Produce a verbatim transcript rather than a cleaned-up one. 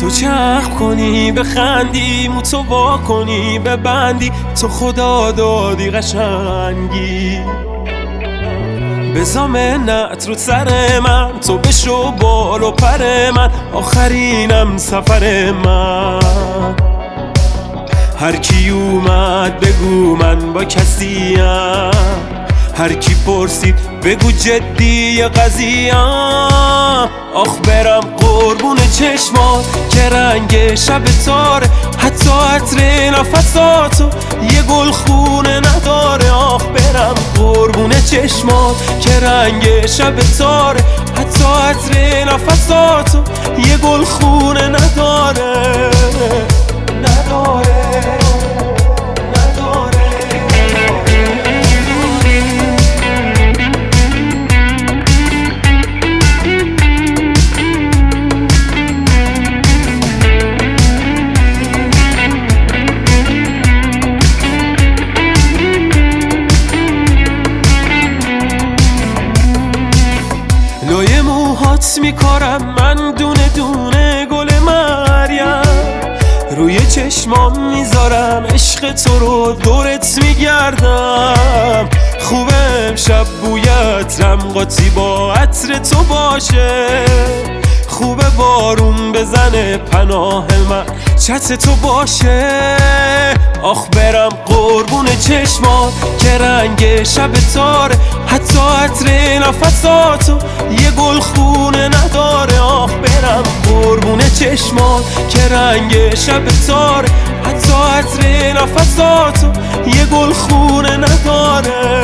تو چرخ کنی بخندی، موتو وا کنی ببندی، تو خدا دادی قشنگی. بزا منت رو سر من، تو بشو بال و پر من، آخرینم سفر من. هر کی اومد بگو من با کسیم، هر کی پرسید بگو جدی قضیم. آخ برم قربون چشمات که رنگ شب تاره، حتی عطر نفساتو یه گل خونه نداره. آخ برم قربون چشمات که رنگ شب تاره، حتی عطر نفساتو یه گل خونه نداره. نداره لای موهات میکارم من دونه دونه گل مریم، روی چشمام میذارم عشق تو رو دورت میگردم. خوبه امشب بوی عطرم قاطی با عطر تو باشه، خوبه بارون بزنه پناه من چت تو باشه. آخ برم قربون چشمات که رنگ شب تاره، حتی عطر نفساتو یه گل خونه نداره. آخ برم قربون چشمات که رنگ شب تاره، حتی عطر نفساتو یه گل خونه نداره.